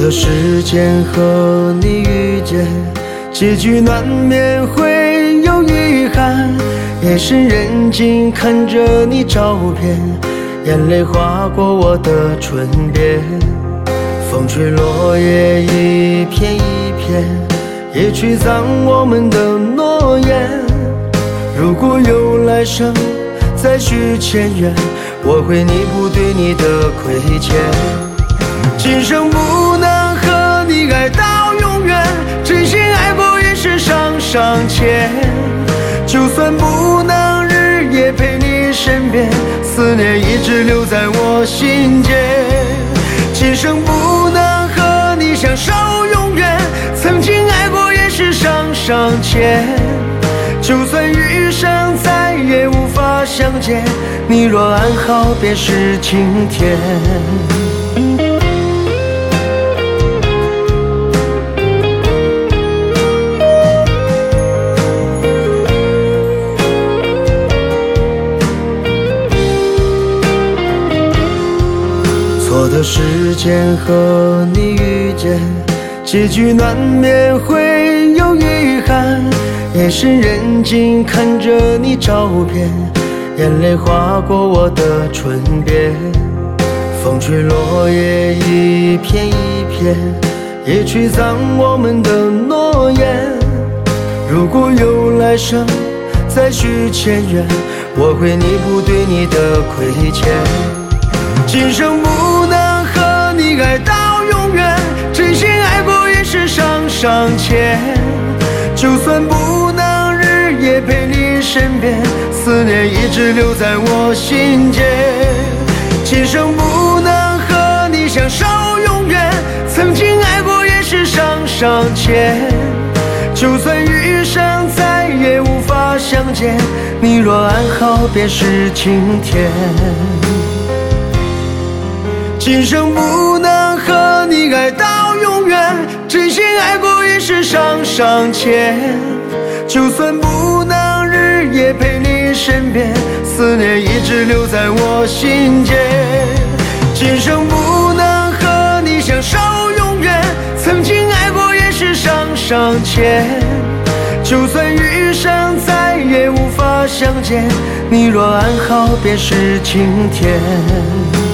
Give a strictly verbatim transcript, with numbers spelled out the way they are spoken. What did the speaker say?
的时间和你遇见，结局难免会有遗憾。夜深人静看着你照片，眼泪划过我的唇边。风吹落叶一片一片，也吹脏我们的诺言。如果有来生再续前缘，我会弥补对你的亏欠。今生不能和你爱到永远，真心爱过也是上上签。就算不能日夜陪你身边，思念一直留在我心间。今生不能和你相守永远，曾经爱过也是上上签。就算余生再也无法相见，你若安好便是晴天。错的时间和你遇见，结局难免会有遗憾。夜深人静看着你照片，眼泪划过我的唇边。风吹落叶一片一片，也吹脏我们的诺言。如果有来生再续前缘，我会弥补对你的亏欠。今生不能和你爱到永远，真心爱过也是上上签。就算不能日夜陪你身边，思念一直留在我心间。今生不能和你相守永远，曾经爱过也是上上签。就算余生再也无法相见，你若安好便是晴天。今生不能和你爱到永远，真心爱过也是上上签。就算不能日夜陪你身边，思念一直留在我心间。今生不能和你相守永远，曾经爱过也是上上签。就算余生再也无法相见，你若安好便是晴天。